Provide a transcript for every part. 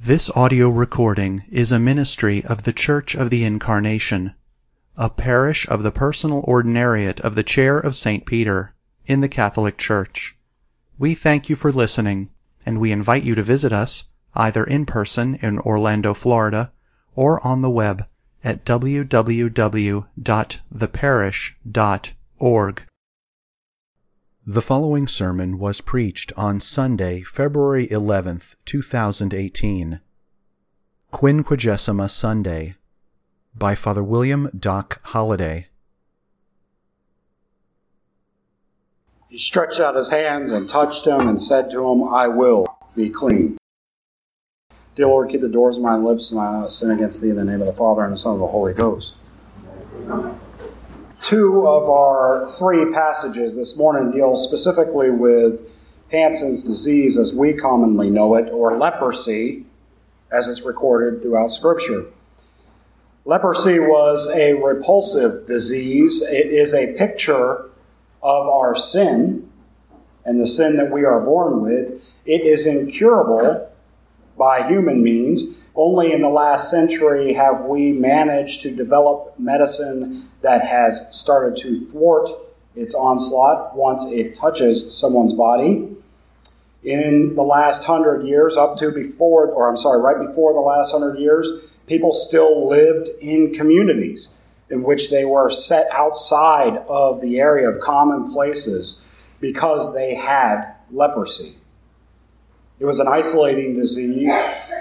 This audio recording is a ministry of the Church of the Incarnation, a parish of the Personal Ordinariate of the Chair of St. Peter, in the Catholic Church. We thank you for listening, and we invite you to visit us, either in person in Orlando, Florida, or on the web at www.theparish.org. The following sermon was preached on Sunday, February 11th, 2018, Quinquagesima Sunday, by Father William Doc Holliday. He stretched out his hands and touched him and said to him, "I will be clean." Dear Lord, keep the doors of my lips, and I will not sin against thee, in the name of the Father, and the Son, and the Holy Ghost. Two of our three passages this morning deal specifically with Hansen's disease as we commonly know it, or leprosy, as it's recorded throughout Scripture. Leprosy was a repulsive disease. It is a picture of our sin and the sin that we are born with. It is incurable by human means. Only in the last century have we managed to develop medicine that has started to thwart its onslaught once it touches someone's body. In the last 100 years, right before the last 100 years, people still lived in communities in which they were set outside of the area of common places because they had leprosy. It was an isolating disease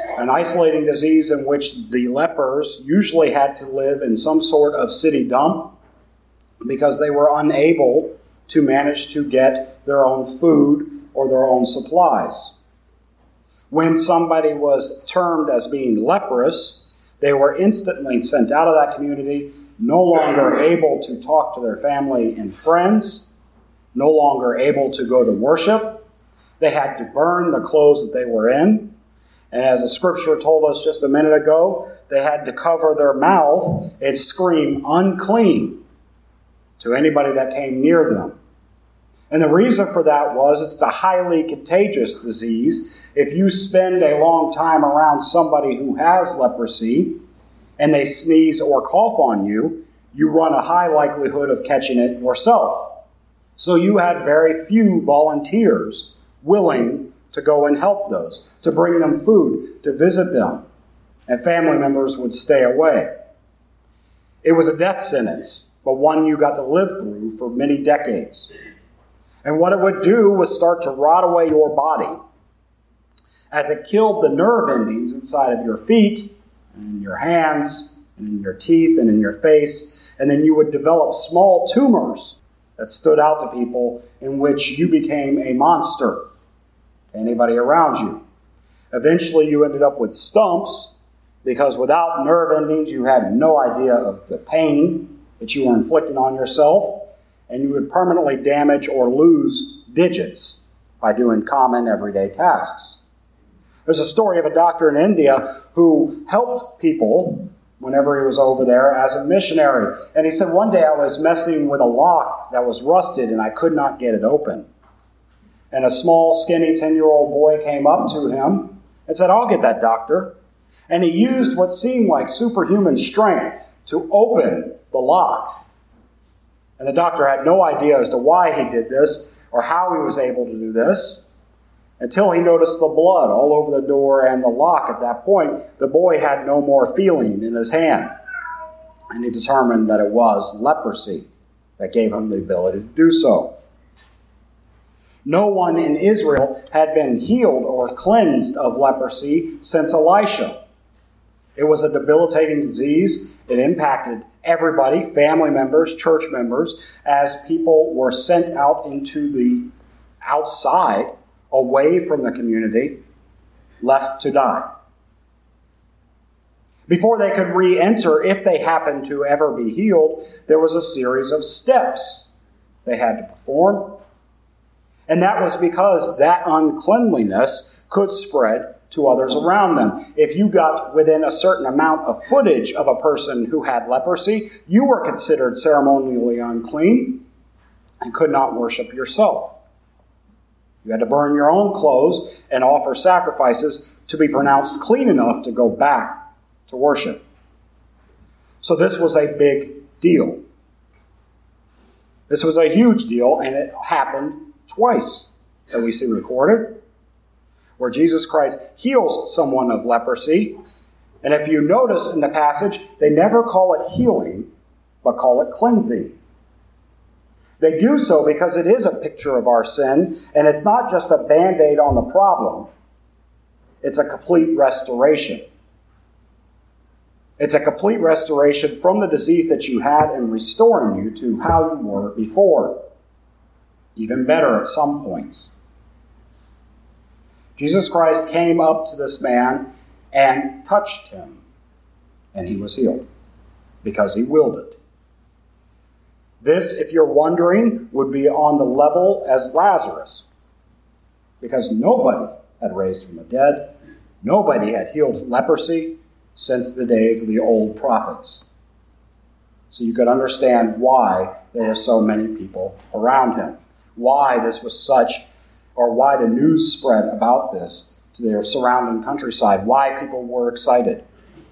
in which the lepers usually had to live in some sort of city dump because they were unable to manage to get their own food or their own supplies. When somebody was termed as being leprous, they were instantly sent out of that community, no longer able to talk to their family and friends, no longer able to go to worship. They had to burn the clothes that they were in. And as the Scripture told us just a minute ago, they had to cover their mouth and scream unclean to anybody that came near them. And the reason for that was it's a highly contagious disease. If you spend a long time around somebody who has leprosy and they sneeze or cough on you, you run a high likelihood of catching it yourself. So you had very few volunteers willing to go and help those, to bring them food, to visit them, and family members would stay away. It was a death sentence, but one you got to live through for many decades. And what it would do was start to rot away your body as it killed the nerve endings inside of your feet, and in your hands, and in your teeth, and in your face, and then you would develop small tumors that stood out to people in which you became a monster to anybody around you. Eventually you ended up with stumps because without nerve endings you had no idea of the pain that you were inflicting on yourself, and you would permanently damage or lose digits by doing common everyday tasks. There's a story of a doctor in India who helped people whenever he was over there as a missionary. And he said, one day I was messing with a lock that was rusted and I could not get it open. And a small, skinny 10-year-old boy came up to him and said, "I'll get that, doctor." And he used what seemed like superhuman strength to open the lock. And the doctor had no idea as to why he did this or how he was able to do this until he noticed the blood all over the door and the lock. At that point, the boy had no more feeling in his hand. And he determined that it was leprosy that gave him the ability to do so. No one in Israel had been healed or cleansed of leprosy since Elisha. It was a debilitating disease. It impacted everybody, family members, church members, as people were sent out into the outside, away from the community, left to die. Before they could re-enter, if they happened to ever be healed, there was a series of steps they had to perform. And that was because that uncleanliness could spread to others around them. If you got within a certain amount of footage of a person who had leprosy, you were considered ceremonially unclean and could not worship yourself. You had to burn your own clothes and offer sacrifices to be pronounced clean enough to go back to worship. So this was a big deal. This was a huge deal, and it happened twice that we see recorded, where Jesus Christ heals someone of leprosy. And if you notice in the passage, they never call it healing, but call it cleansing. They do so because it is a picture of our sin, and it's not just a Band-Aid on the problem. It's a complete restoration. It's a complete restoration from the disease that you had and restoring you to how you were before. Even better at some points. Jesus Christ came up to this man and touched him, and he was healed because he willed it. This, if you're wondering, would be on the level as Lazarus, because nobody had raised from the dead, nobody had healed leprosy since the days of the old prophets. So you could understand why there were so many people around him, why this was such, or why the news spread about this to their surrounding countryside, why people were excited.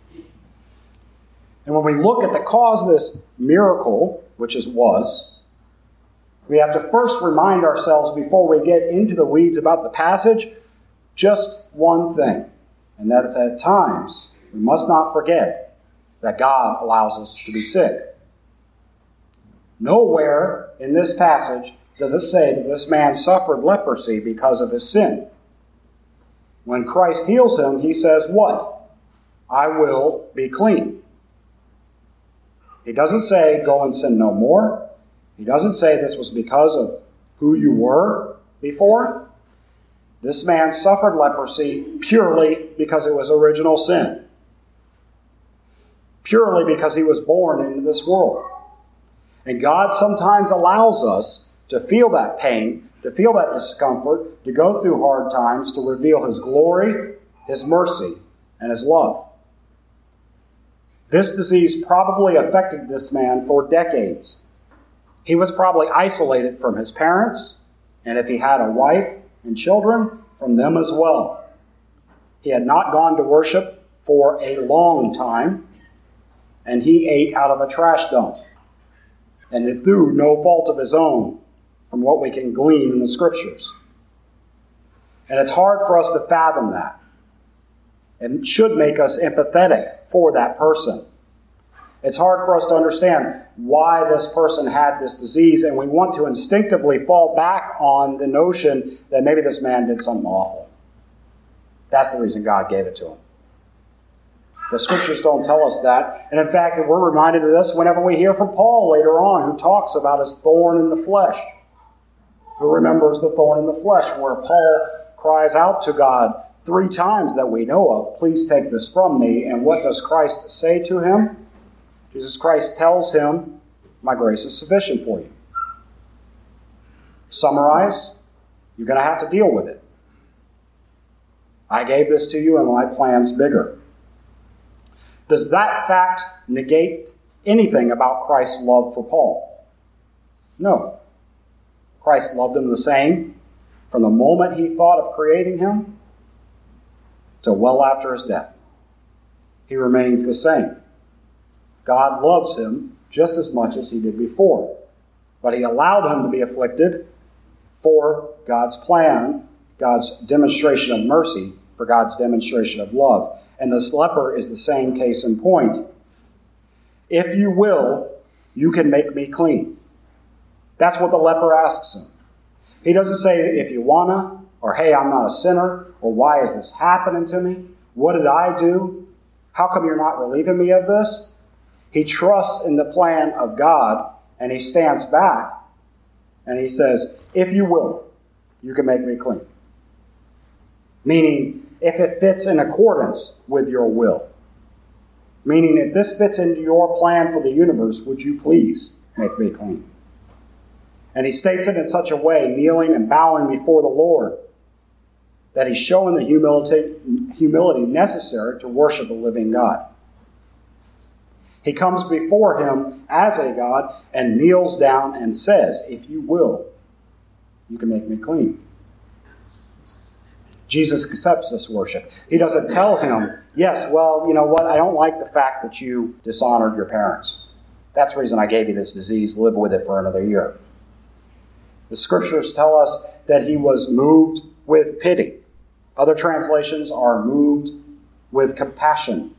And when we look at the cause of this miracle, which was, we have to first remind ourselves before we get into the weeds about the passage, just one thing, and that is at times we must not forget that God allows us to be sick. Nowhere in this passage does it say that this man suffered leprosy because of his sin. When Christ heals him, he says what? I will be clean. He doesn't say, go and sin no more. He doesn't say this was because of who you were before. This man suffered leprosy purely because it was original sin. Purely because he was born into this world. And God sometimes allows us to feel that pain, to feel that discomfort, to go through hard times, to reveal His glory, His mercy, and His love. This disease probably affected this man for decades. He was probably isolated from his parents, and if he had a wife and children, from them as well. He had not gone to worship for a long time, and he ate out of a trash dump, and through no fault of his own, from what we can glean in the Scriptures. And it's hard for us to fathom that. It should make us empathetic for that person. It's hard for us to understand why this person had this disease, and we want to instinctively fall back on the notion that maybe this man did something awful. That's the reason God gave it to him. The Scriptures don't tell us that. And in fact, we're reminded of this whenever we hear from Paul later on, who talks about his thorn in the flesh. Who remembers the thorn in the flesh, where Paul cries out to God 3 times that we know of, please take this from me. And what does Christ say to him? Jesus Christ tells him, my grace is sufficient for you. Summarize, you're going to have to deal with it. I gave this to you and my plan's bigger. Does that fact negate anything about Christ's love for Paul? No. Christ loved him the same from the moment he thought of creating him to well after his death. He remains the same. God loves him just as much as he did before. But he allowed him to be afflicted for God's plan, God's demonstration of mercy, for God's demonstration of love. And this leper is the same case in point. If you will, you can make me clean. That's what the leper asks him. He doesn't say, if you wanna, or hey, I'm not a sinner, or why is this happening to me? What did I do? How come you're not relieving me of this? He trusts in the plan of God, and he stands back, and he says, if you will, you can make me clean. Meaning, if it fits in accordance with your will. Meaning, if this fits into your plan for the universe, would you please make me clean? And he states it in such a way, kneeling and bowing before the Lord, that he's showing the humility necessary to worship the living God. He comes before him as a God and kneels down and says, if you will, you can make me clean. Jesus accepts this worship. He doesn't tell him, yes, well, you know what, I don't like the fact that you dishonored your parents. That's the reason I gave you this disease. Live with it for another year. The scriptures tell us that he was moved with pity. Other translations are moved with compassion.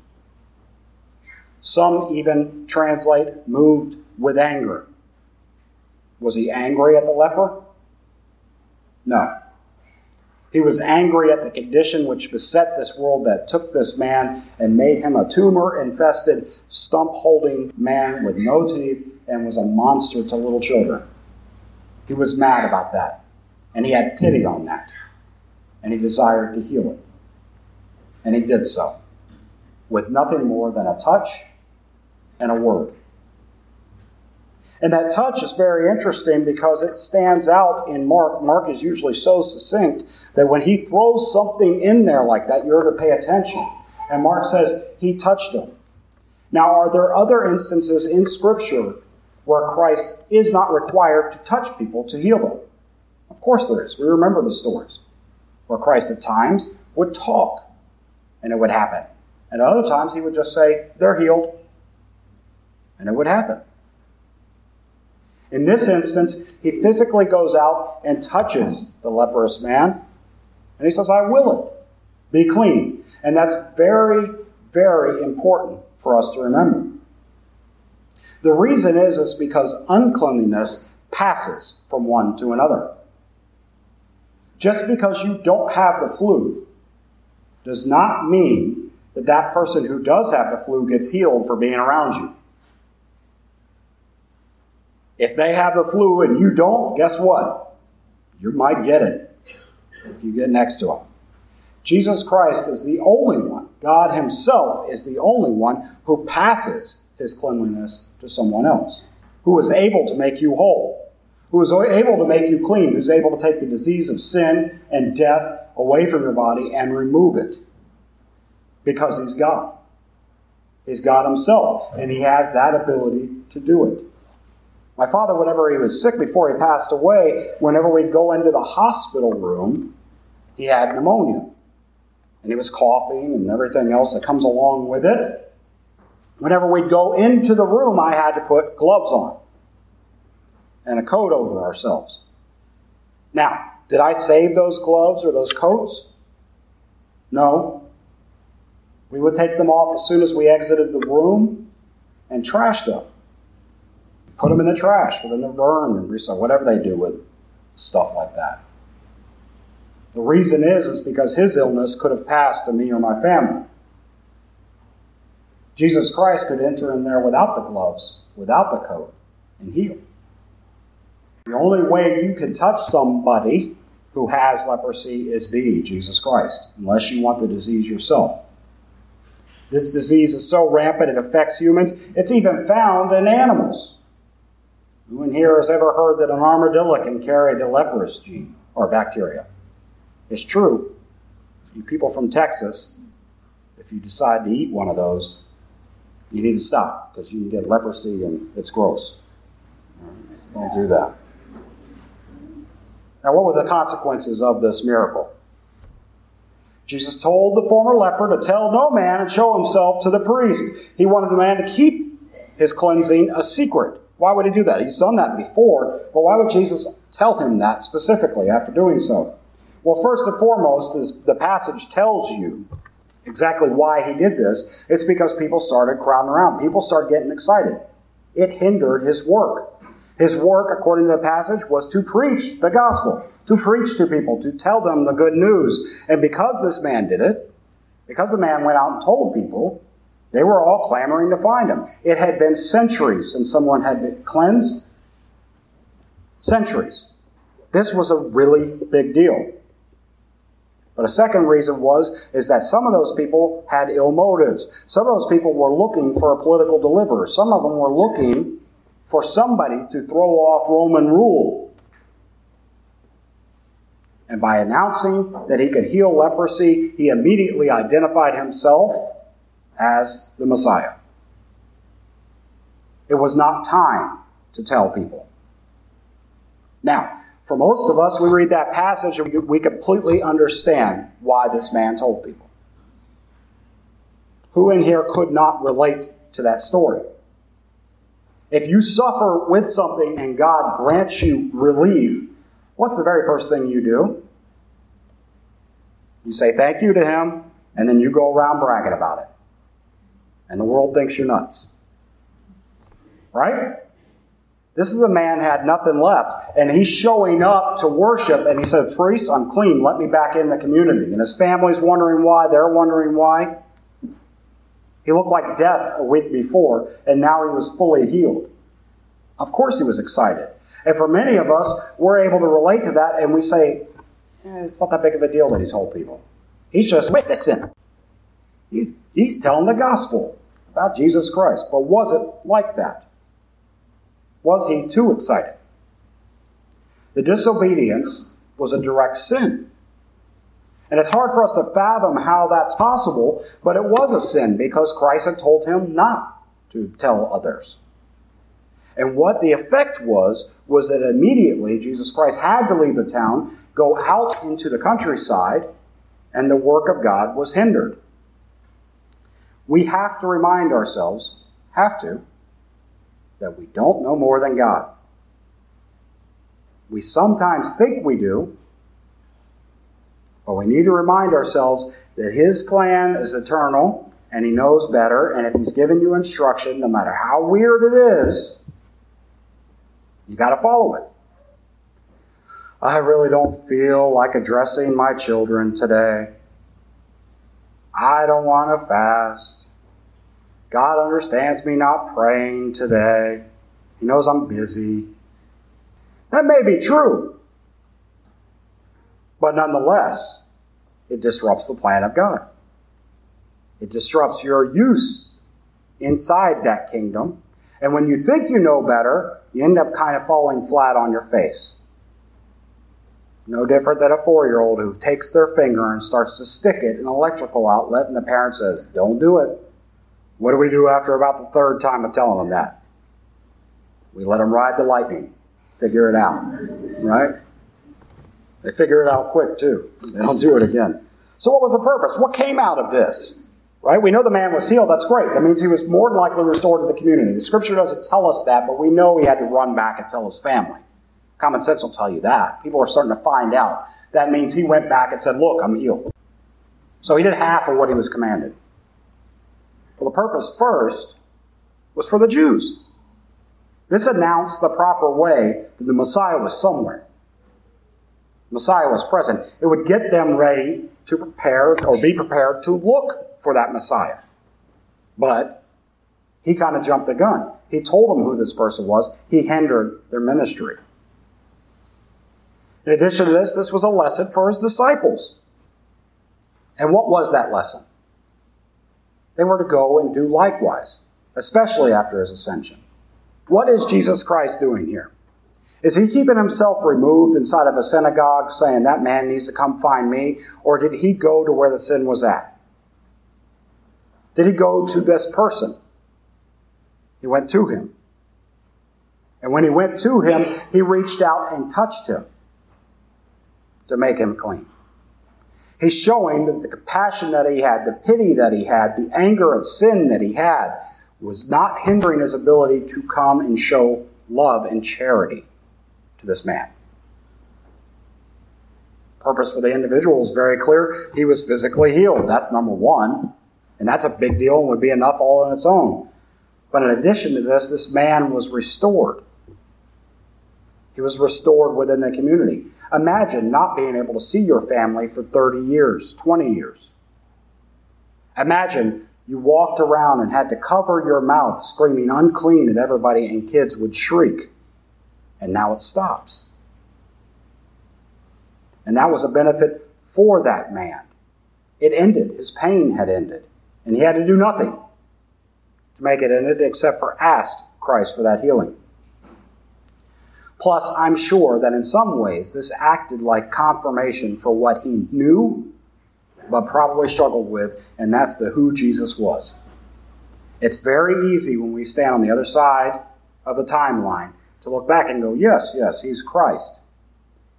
Some even translate moved with anger. Was he angry at the leper? No. He was angry at the condition which beset this world that took this man and made him a tumor-infested, stump-holding man with no teeth and was a monster to little children. He was mad about that, and he had pity on that, and he desired to heal it. And he did so, with nothing more than a touch and a word. And that touch is very interesting because it stands out in Mark. Mark is usually so succinct that when he throws something in there like that, you're to pay attention. And Mark says he touched him. Now, are there other instances in Scripture where Christ is not required to touch people to heal them? Of course there is. We remember the stories where Christ at times would talk and it would happen. And at other times he would just say, they're healed. And it would happen. In this instance, he physically goes out and touches the leprous man. And he says, I will it. Be clean. And that's very, very important for us to remember. The reason is because uncleanliness passes from one to another. Just because you don't have the flu does not mean that that person who does have the flu gets healed for being around you. If they have the flu and you don't, guess what? You might get it if you get next to them. Jesus Christ is the only one, God himself is the only one who passes his cleanliness to someone else, who is able to make you whole, who is able to make you clean, who's able to take the disease of sin and death away from your body and remove it. Because he's God. He's God himself, and he has that ability to do it. My father, whenever he was sick before he passed away, whenever we'd go into the hospital room, he had pneumonia. And he was coughing and everything else that comes along with it. Whenever we'd go into the room, I had to put gloves on and a coat over ourselves. Now, did I save those gloves or those coats? No. We would take them off as soon as we exited the room and trash them. Put them in the trash for them to burn and recycle, whatever they do with stuff like that. The reason is because his illness could have passed to me or my family. Jesus Christ could enter in there without the gloves, without the coat, and heal. The only way you can touch somebody who has leprosy is be Jesus Christ, unless you want the disease yourself. This disease is so rampant it affects humans. It's even found in animals. Who in here has ever heard that an armadillo can carry the leprous gene or bacteria? It's true. You people from Texas, if you decide to eat one of those, you need to stop because you can get leprosy and it's gross. Don't do that. Now, what were the consequences of this miracle? Jesus told the former leper to tell no man and show himself to the priest. He wanted the man to keep his cleansing a secret. Why would he do that? He's done that before, but why would Jesus tell him that specifically after doing so? Well, first and foremost, as the passage tells you exactly why he did this, it's because people started crowding around. People started getting excited. It hindered his work. His work, according to the passage, was to preach the gospel, to preach to people, to tell them the good news. And because this man did it, because the man went out and told people, they were all clamoring to find him. It had been centuries since someone had been cleansed. Centuries. This was a really big deal. But a second reason is that some of those people had ill motives. Some of those people were looking for a political deliverer. Some of them were looking for somebody to throw off Roman rule. And by announcing that he could heal leprosy, he immediately identified himself as the Messiah. It was not time to tell people. Now, For most of us, we read that passage and we completely understand why this man told people. Who in here could not relate to that story? If you suffer with something and God grants you relief, what's the very first thing you do? You say thank you to Him, and then you go around bragging about it. And the world thinks you're nuts. Right? This is a man who had nothing left, and he's showing up to worship, and he said, "Priest, I'm clean, let me back in the community." And his family's wondering why, they're wondering why. He looked like death a week before, and now he was fully healed. Of course he was excited. And for many of us, we're able to relate to that, and we say, it's not that big of a deal that he told people. He's just witnessing. He's telling the gospel about Jesus Christ. But was it like that? Was he too excited? The disobedience was a direct sin. And it's hard for us to fathom how that's possible, but it was a sin because Christ had told him not to tell others. And what the effect was that immediately Jesus Christ had to leave the town, go out into the countryside, and the work of God was hindered. We have to remind ourselves, that we don't know more than God. We sometimes think we do, but we need to remind ourselves that His plan is eternal, and He knows better, and if He's given you instruction, no matter how weird it is, you got to follow it. I really don't feel like addressing my children today. I don't want to fast. God understands me not praying today. He knows I'm busy. That may be true. But nonetheless, it disrupts the plan of God. It disrupts your use inside that kingdom. And when you think you know better, you end up kind of falling flat on your face. No different than a 4-year-old who takes their finger and starts to stick it in an electrical outlet, and the parent says, "Don't do it." What do we do after about the 3rd time of telling them that? We let them ride the lightning. Figure it out. Right? They figure it out quick, too. They don't do it again. So what was the purpose? What came out of this? Right? We know the man was healed. That's great. That means he was more than likely restored to the community. The Scripture doesn't tell us that, but we know he had to run back and tell his family. Common sense will tell you that. People are starting to find out. That means he went back and said, "Look, I'm healed." So he did half of what he was commanded. Well, the purpose first was for the Jews. This announced the proper way that the Messiah was somewhere. Messiah was present. It would get them ready to prepare or be prepared to look for that Messiah. But he kind of jumped the gun. He told them who this person was. He hindered their ministry. In addition to this was a lesson for his disciples. And what was that lesson? They were to go and do likewise, especially after his ascension. What is Jesus Christ doing here? Is he keeping himself removed inside of a synagogue saying that man needs to come find me? Or did he go to where the sin was at? Did he go to this person? He went to him. And when he went to him, he reached out and touched him to make him clean. He's showing that the compassion that he had, the pity that he had, the anger at sin that he had was not hindering his ability to come and show love and charity to this man. Purpose for the individual is very clear. He was physically healed. That's number one. And that's a big deal and would be enough all on its own. But in addition to this, this man was restored. He was restored within the community. Imagine not being able to see your family for 30 years, 20 years. Imagine you walked around and had to cover your mouth screaming unclean at everybody and kids would shriek. And now it stops. And that was a benefit for that man. It ended. His pain had ended. And he had to do nothing to make it end except for ask Christ for that healing. Plus, I'm sure that in some ways this acted like confirmation for what he knew, but probably struggled with, and that's who Jesus was. It's very easy when we stand on the other side of the timeline to look back and go, yes, he's Christ.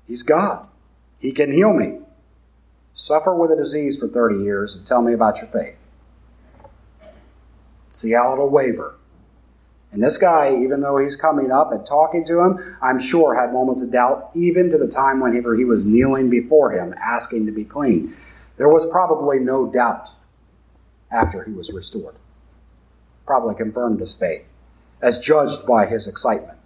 He's God. He can heal me. Suffer with a disease for 30 years and tell me about your faith. See how it'll waver. And this guy, even though he's coming up and talking to him, I'm sure had moments of doubt, even to the time whenever he was kneeling before him, asking to be clean. There was probably no doubt after he was restored. Probably confirmed his faith, as judged by his excitement.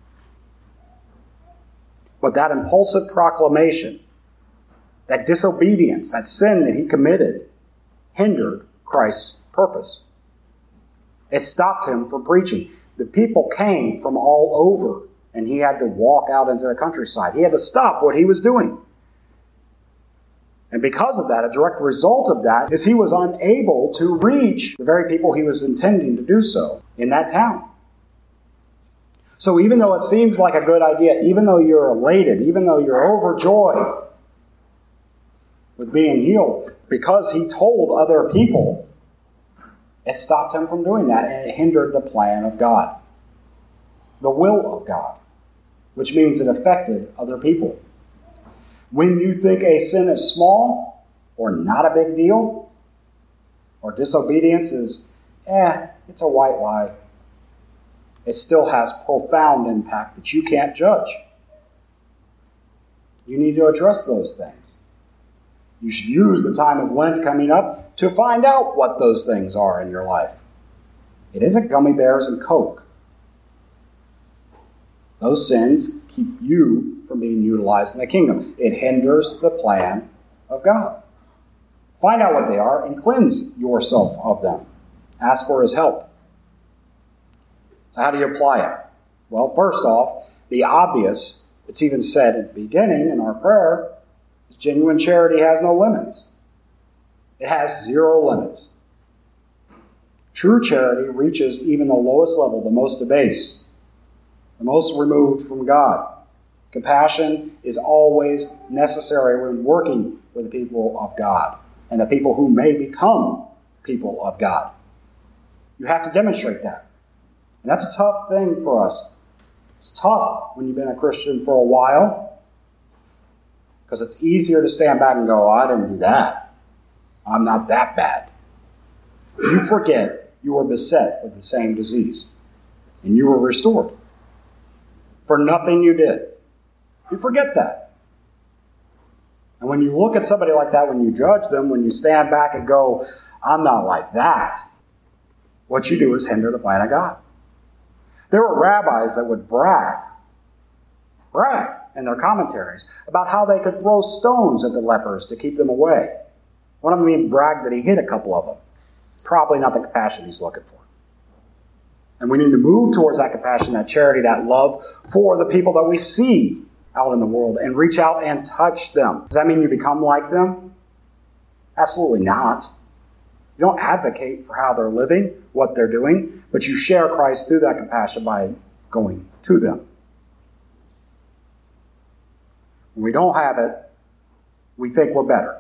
But that impulsive proclamation, that disobedience, that sin that he committed, hindered Christ's purpose. It stopped him from preaching. The people came from all over, and he had to walk out into the countryside. He had to stop what he was doing. And because of that, a direct result of that is he was unable to reach the very people he was intending to do so in that town. So even though it seems like a good idea, even though you're elated, even though you're overjoyed with being healed, because he told other people, it stopped him from doing that, and it hindered the plan of God, the will of God, which means it affected other people. When you think a sin is small or not a big deal, or disobedience is, it's a white lie, it still has profound impact that you can't judge. You need to address those things. You should use the time of Lent coming up to find out what those things are in your life. It isn't gummy bears and Coke. Those sins keep you from being utilized in the kingdom. It hinders the plan of God. Find out what they are and cleanse yourself of them. Ask for His help. So how do you apply it? Well, first off, the obvious, it's even said at the beginning in our prayer, genuine charity has no limits. It has zero limits. True charity reaches even the lowest level, the most debased, the most removed from God. Compassion is always necessary when working with the people of God and the people who may become people of God. You have to demonstrate that. And that's a tough thing for us. It's tough when you've been a Christian for a while, because it's easier to stand back and go, I didn't do that. I'm not that bad. You forget you were beset with the same disease, and you were restored for nothing you did. You forget that. And when you look at somebody like that, when you judge them, when you stand back and go, I'm not like that, what you do is hinder the plan of God. There were rabbis that would brag in their commentaries about how they could throw stones at the lepers to keep them away. One of them even bragged that he hit a couple of them. Probably not the compassion he's looking for. And we need to move towards that compassion, that charity, that love for the people that we see out in the world and reach out and touch them. Does that mean you become like them? Absolutely not. You don't advocate for how they're living, what they're doing, but you share Christ through that compassion by going to them. When we don't have it, we think we're better.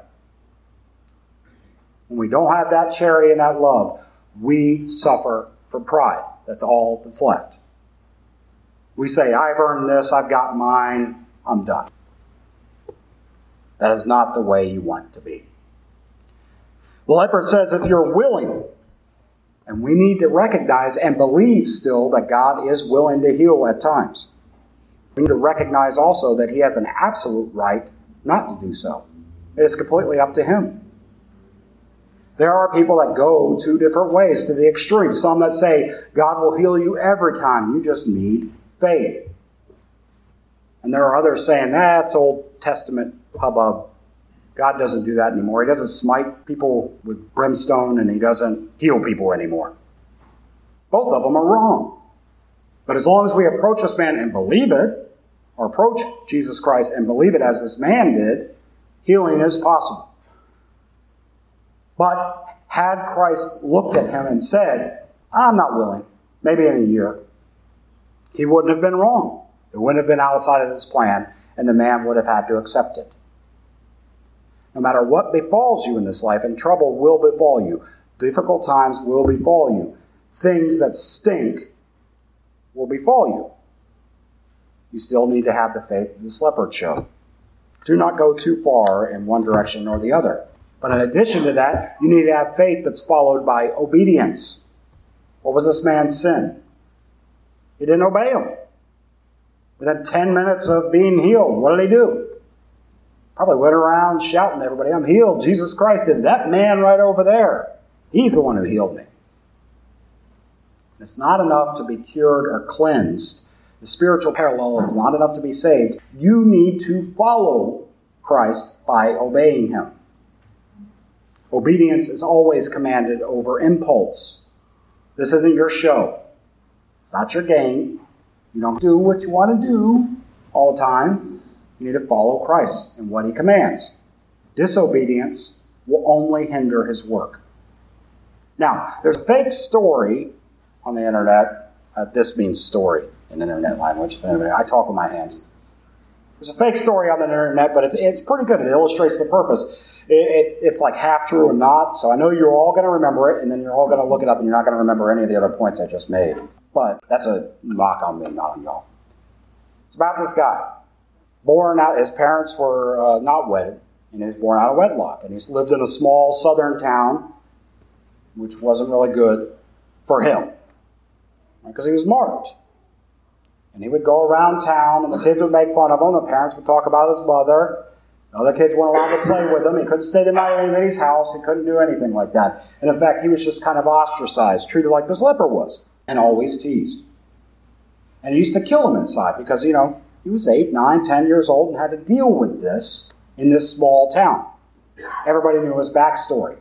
When we don't have that charity and that love, we suffer from pride. That's all that's left. We say, I've earned this, I've got mine, I'm done. That is not the way you want it to be. The leper says, if you're willing, and we need to recognize and believe still that God is willing to heal at times. We need to recognize also that He has an absolute right not to do so. It is completely up to Him. There are people that go two different ways, to the extreme. Some that say, God will heal you every time. You just need faith. And there are others saying, that's Old Testament hubbub. God doesn't do that anymore. He doesn't smite people with brimstone, and He doesn't heal people anymore. Both of them are wrong. But as long as we approach this man and believe it, or approach Jesus Christ and believe it as this man did, healing is possible. But had Christ looked at him and said, I'm not willing, maybe in a year, He wouldn't have been wrong. It wouldn't have been outside of His plan, and the man would have had to accept it. No matter what befalls you in this life, and trouble will befall you, difficult times will befall you, things that stink will befall you. You still need to have the faith of this leopard showed. Do not go too far in one direction or the other. But in addition to that, you need to have faith that's followed by obedience. What was this man's sin? He didn't obey him. Within 10 minutes of being healed, what did he do? Probably went around shouting to everybody, I'm healed. Jesus Christ did. That man right over there, he's the one who healed me. It's not enough to be cured or cleansed. The spiritual parallel is not enough to be saved. You need to follow Christ by obeying him. Obedience is always commanded over impulse. This isn't your show. It's not your game. You don't do what you want to do all the time. You need to follow Christ and what he commands. Disobedience will only hinder his work. Now, there's a fake story on the internet. This means story in internet language. I talk with my hands. There's a fake story on the internet, but it's pretty good. It illustrates the purpose. It's like half true and not, so I know you're all going to remember it, and then you're all going to look it up, and you're not going to remember any of the other points I just made. But that's a knock on me, not on y'all. It's about this guy. Born out, his parents were not wedded, and he was born out of wedlock. And he's lived in a small southern town, which wasn't really good for him, because he was marked. And he would go around town, and the kids would make fun of him. The parents would talk about his mother. The other kids weren't allowed to play with him. He couldn't stay the night at anybody's house. He couldn't do anything like that. And in fact, he was just kind of ostracized, treated like this leper was, and always teased. And he used to kill him inside because, he was 8, 9, 10 years old and had to deal with this in this small town. Everybody knew his backstory.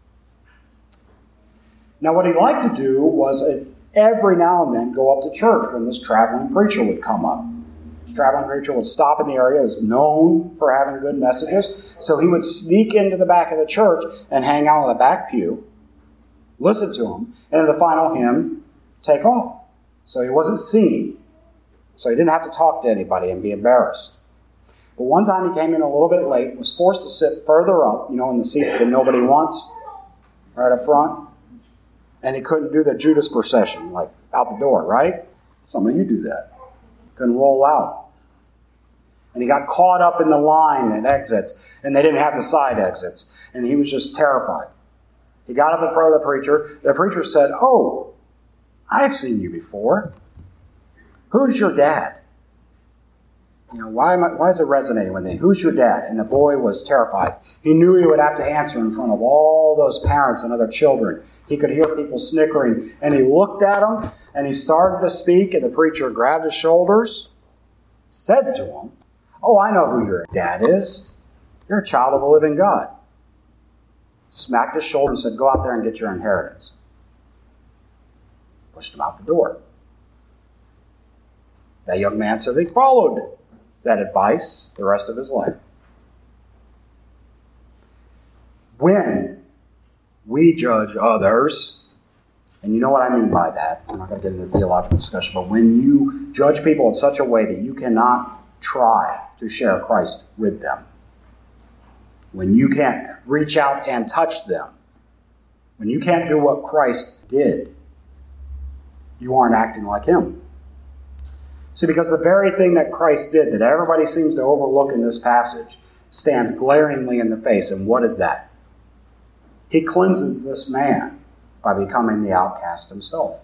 Now, what he liked to do was every now and then go up to church when this traveling preacher would come up. This traveling preacher would stop in the area. He was known for having good messages. So he would sneak into the back of the church and hang out in the back pew, listen to him, and in the final hymn, take off. So he wasn't seen. So he didn't have to talk to anybody and be embarrassed. But one time he came in a little bit late, was forced to sit further up, in the seats that nobody wants, right up front. And he couldn't do the Judas procession, like out the door, right? Some of you do that. Couldn't roll out. And he got caught up in the line and exits, and they didn't have the side exits. And he was just terrified. He got up in front of the preacher. The preacher said, "Oh, I've seen you before. Who's your dad?" Why is it resonating with me? Who's your dad? And the boy was terrified. He knew he would have to answer in front of all those parents and other children. He could hear people snickering. And he looked at him, and he started to speak, and the preacher grabbed his shoulders, said to him, "Oh, I know who your dad is. You're a child of the living God." Smacked his shoulder and said, "Go out there and get your inheritance." Pushed him out the door. That young man says he followed that advice the rest of his life. When we judge others, and you know what I mean by that, I'm not going to get into a theological discussion, but when you judge people in such a way that you cannot try to share Christ with them, when you can't reach out and touch them, when you can't do what Christ did, you aren't acting like him. See, because the very thing that Christ did that everybody seems to overlook in this passage stands glaringly in the face. And what is that? He cleanses this man by becoming the outcast himself.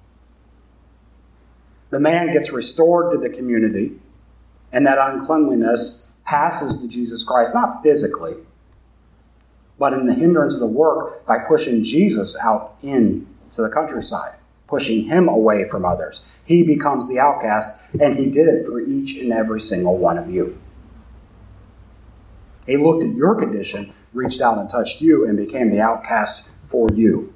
The man gets restored to the community, and that uncleanliness passes to Jesus Christ, not physically, but in the hindrance of the work by pushing Jesus out into the countryside, pushing him away from others. He becomes the outcast, and he did it for each and every single one of you. He looked at your condition, reached out and touched you, and became the outcast for you.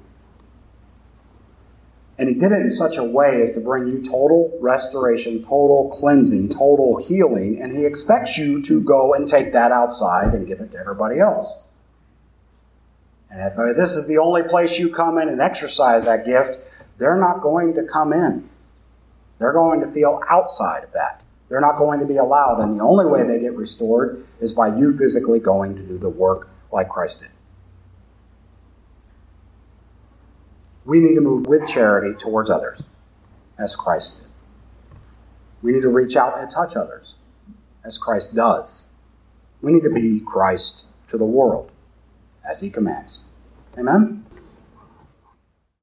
And he did it in such a way as to bring you total restoration, total cleansing, total healing, and he expects you to go and take that outside and give it to everybody else. And if this is the only place you come in and exercise that gift, they're not going to come in. They're going to feel outside of that. They're not going to be allowed, and the only way they get restored is by you physically going to do the work like Christ did. We need to move with charity towards others, as Christ did. We need to reach out and touch others, as Christ does. We need to be Christ to the world, as he commands. Amen?